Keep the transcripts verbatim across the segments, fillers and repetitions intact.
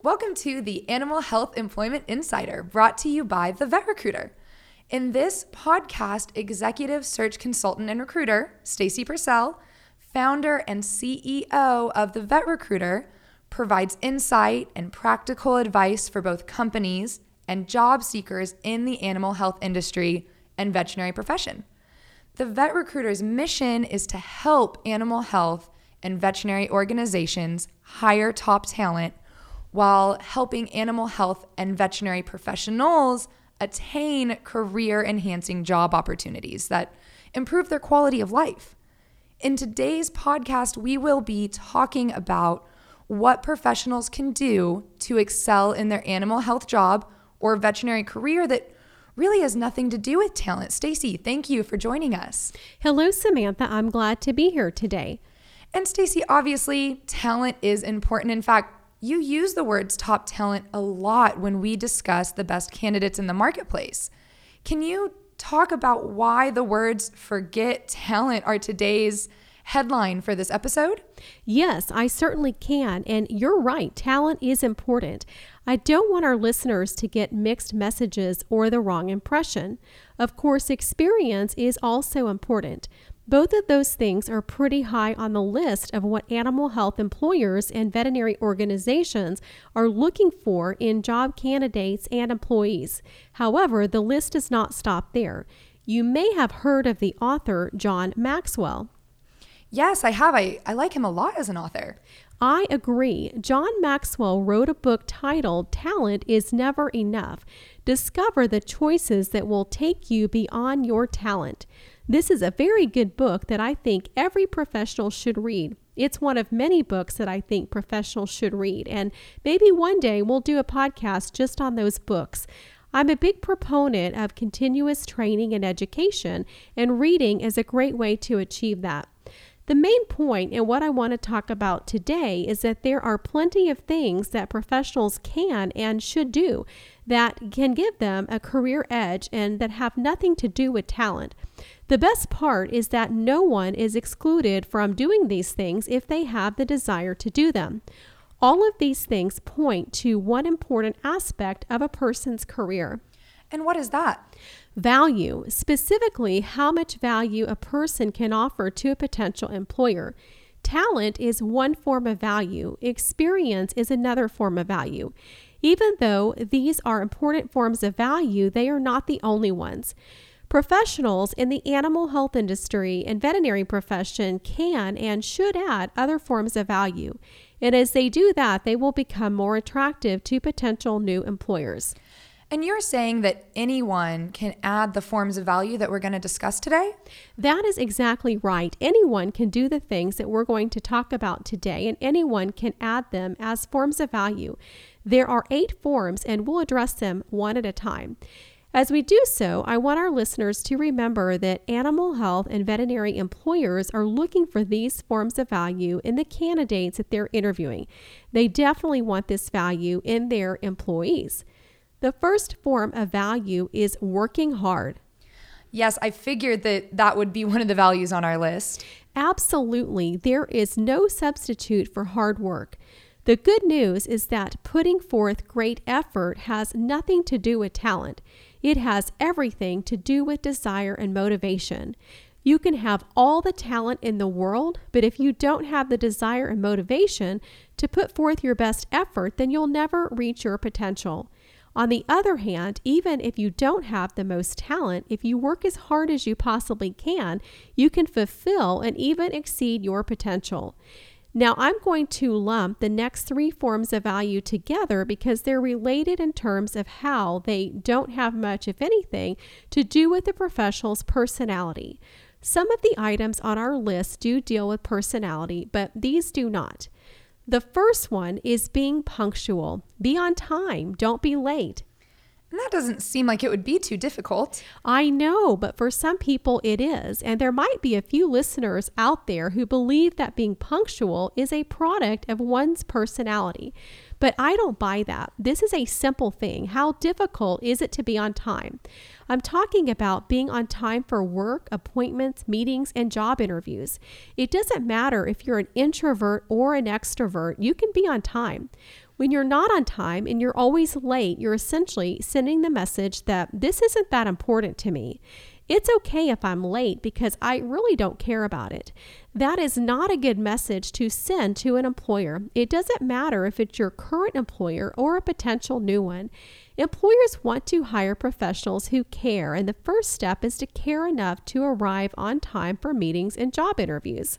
Welcome to the Animal Health Employment Insider, brought to you by The Vet Recruiter. In this podcast, executive search consultant and recruiter, Stacy Purcell, founder and C E O of The Vet Recruiter, provides insight and practical advice for both companies and job seekers in the animal health industry and veterinary profession. The Vet Recruiter's mission is to help animal health and veterinary organizations hire top talent while helping animal health and veterinary professionals attain career-enhancing job opportunities that improve their quality of life. In today's podcast, we will be talking about what professionals can do to excel in their animal health job or veterinary career that really has nothing to do with talent. Stacy, thank you for joining us. Hello, Samantha. I'm glad to be here today. And Stacy, obviously, talent is important. In fact, you use the words top talent a lot when we discuss the best candidates in the marketplace. Can you talk about why the words forget talent are today's headline for this episode? Yes, I certainly can. And you're right, talent is important. I don't want our listeners to get mixed messages or the wrong impression. Of course, experience is also important. Both of those things are pretty high on the list of what animal health employers and veterinary organizations are looking for in job candidates and employees. However, the list does not stop there. You may have heard of the author John Maxwell. Yes, I have. I, I like him a lot as an author. I agree. John Maxwell wrote a book titled Talent is Never Enough. Discover the choices that will take you beyond your talent. This is a very good book that I think every professional should read. It's one of many books that I think professionals should read, and maybe one day we'll do a podcast just on those books. I'm a big proponent of continuous training and education, and reading is a great way to achieve that. The main point and what I want to talk about today is that there are plenty of things that professionals can and should do that can give them a career edge and that have nothing to do with talent. The best part is that no one is excluded from doing these things if they have the desire to do them. All of these things point to one important aspect of a person's career. And what is that? Value, specifically how much value a person can offer to a potential employer. Talent is one form of value. Experience is another form of value. Even though these are important forms of value, they are not the only ones. Professionals in the animal health industry and veterinary profession can and should add other forms of value. And as they do that, they will become more attractive to potential new employers. And you're saying that anyone can add the forms of value that we're going to discuss today? That is exactly right. Anyone can do the things that we're going to talk about today, and anyone can add them as forms of value. There are eight forms, and we'll address them one at a time. As we do so, I want our listeners to remember that animal health and veterinary employers are looking for these forms of value in the candidates that they're interviewing. They definitely want this value in their employees. The first form of value is working hard. Yes, I figured that that would be one of the values on our list. Absolutely. There is no substitute for hard work. The good news is that putting forth great effort has nothing to do with talent. It has everything to do with desire and motivation. You can have all the talent in the world, but if you don't have the desire and motivation to put forth your best effort, then you'll never reach your potential. On the other hand, even if you don't have the most talent, if you work as hard as you possibly can, you can fulfill and even exceed your potential. Now, I'm going to lump the next three forms of value together because they're related in terms of how they don't have much, if anything, to do with the professional's personality. Some of the items on our list do deal with personality, but these do not. The first one is being punctual. Be on time. Don't be late. And that doesn't seem like it would be too difficult. I know, but for some people it is. And there might be a few listeners out there who believe that being punctual is a product of one's personality. But I don't buy that. This is a simple thing. How difficult is it to be on time? I'm talking about being on time for work, appointments, meetings, and job interviews. It doesn't matter if you're an introvert or an extrovert, you can be on time. When you're not on time and you're always late, you're essentially sending the message that this isn't that important to me. It's okay if I'm late because I really don't care about it. That is not a good message to send to an employer. It doesn't matter if it's your current employer or a potential new one. Employers want to hire professionals who care, and the first step is to care enough to arrive on time for meetings and job interviews.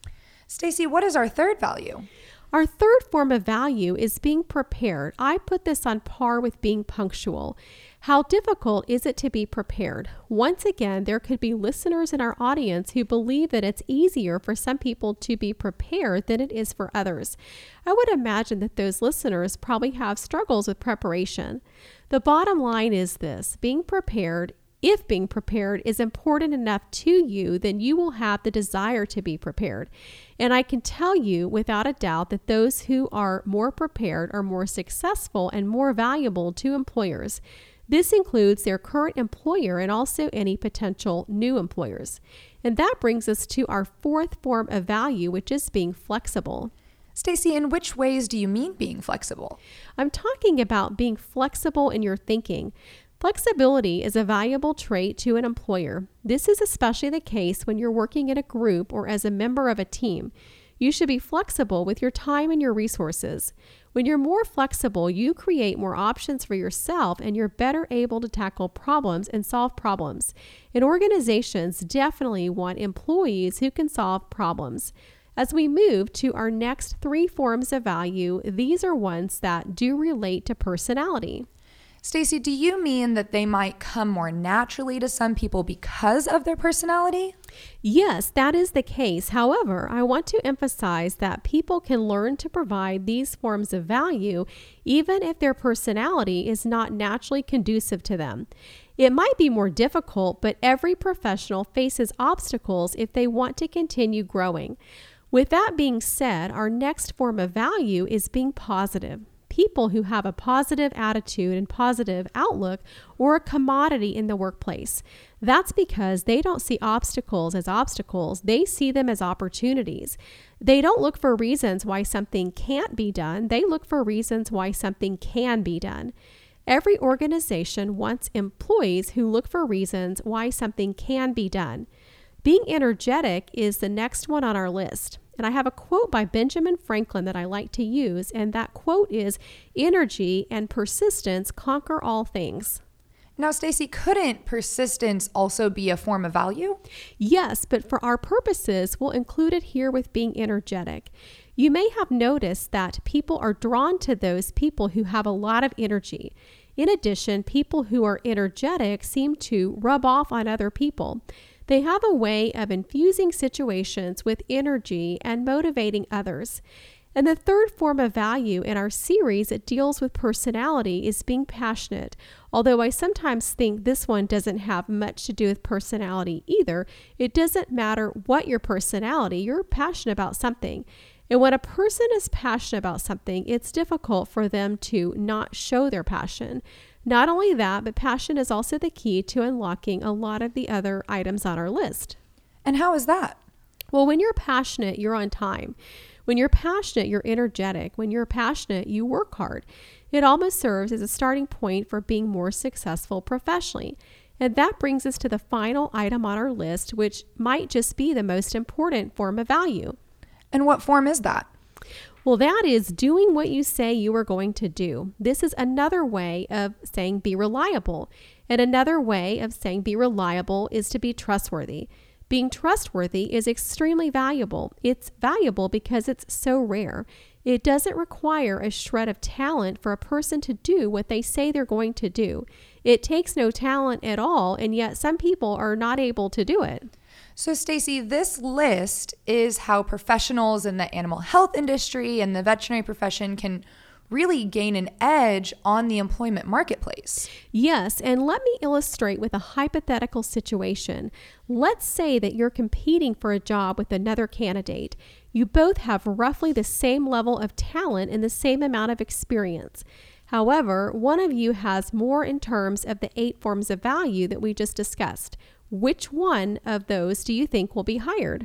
Stacy, what is our third value? Our third form of value is being prepared. I put this on par with being punctual. How difficult is it to be prepared? Once again, there could be listeners in our audience who believe that it's easier for some people to be prepared than it is for others. I would imagine that those listeners probably have struggles with preparation. The bottom line is this: being prepared, if being prepared is important enough to you, then you will have the desire to be prepared. And I can tell you without a doubt that those who are more prepared are more successful and more valuable to employers. This includes their current employer and also any potential new employers. And that brings us to our fourth form of value, which is being flexible. Stacy, in which ways do you mean being flexible? I'm talking about being flexible in your thinking. Flexibility is a valuable trait to an employer. This is especially the case when you're working in a group or as a member of a team. You should be flexible with your time and your resources. When you're more flexible, you create more options for yourself and you're better able to tackle problems and solve problems. And organizations definitely want employees who can solve problems. As we move to our next three forms of value, these are ones that do relate to personality. Stacy, do you mean that they might come more naturally to some people because of their personality? Yes, that is the case. However, I want to emphasize that people can learn to provide these forms of value even if their personality is not naturally conducive to them. It might be more difficult, but every professional faces obstacles if they want to continue growing. With that being said, our next form of value is being positive. People who have a positive attitude and positive outlook or a commodity in the workplace. That's because they don't see obstacles as obstacles. They see them as opportunities. They don't look for reasons why something can't be done. They look for reasons why something can be done. Every organization wants employees who look for reasons why something can be done. Being energetic is the next one on our list. And I have a quote by Benjamin Franklin that I like to use, and that quote is, "Energy and persistence conquer all things." Now, Stacy, couldn't persistence also be a form of value? Yes, but for our purposes, we'll include it here with being energetic. You may have noticed that people are drawn to those people who have a lot of energy. In addition, people who are energetic seem to rub off on other people. They have a way of infusing situations with energy and motivating others. And the third form of value in our series that deals with personality is being passionate. Although I sometimes think this one doesn't have much to do with personality either. It doesn't matter what your personality, you're passionate about something. And when a person is passionate about something, it's difficult for them to not show their passion. Not only that, but passion is also the key to unlocking a lot of the other items on our list. And how is that? Well, when you're passionate, you're on time. When you're passionate, you're energetic. When you're passionate, you work hard. It almost serves as a starting point for being more successful professionally. And that brings us to the final item on our list, which might just be the most important form of value. And what form is that? Well, that is doing what you say you are going to do. This is another way of saying be reliable. And another way of saying be reliable is to be trustworthy. Being trustworthy is extremely valuable. It's valuable because it's so rare. It doesn't require a shred of talent for a person to do what they say they're going to do. It takes no talent at all, and yet some people are not able to do it. So, Stacy, this list is how professionals in the animal health industry and the veterinary profession can really gain an edge on the employment marketplace. Yes, and let me illustrate with a hypothetical situation. Let's say that you're competing for a job with another candidate. You both have roughly the same level of talent and the same amount of experience. However, one of you has more in terms of the eight forms of value that we just discussed. Which one of those do you think will be hired?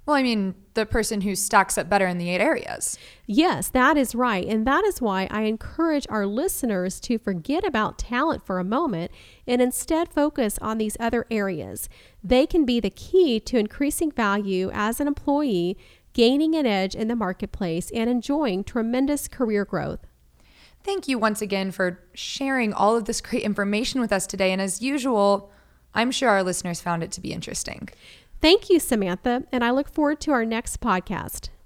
Well, I mean, the person who stacks up better in the eight areas. Yes, that is right. And that is why I encourage our listeners to forget about talent for a moment and instead focus on these other areas. They can be the key to increasing value as an employee, gaining an edge in the marketplace, and enjoying tremendous career growth. Thank you once again for sharing all of this great information with us today. And as usual, I'm sure our listeners found it to be interesting. Thank you, Samantha, and I look forward to our next podcast.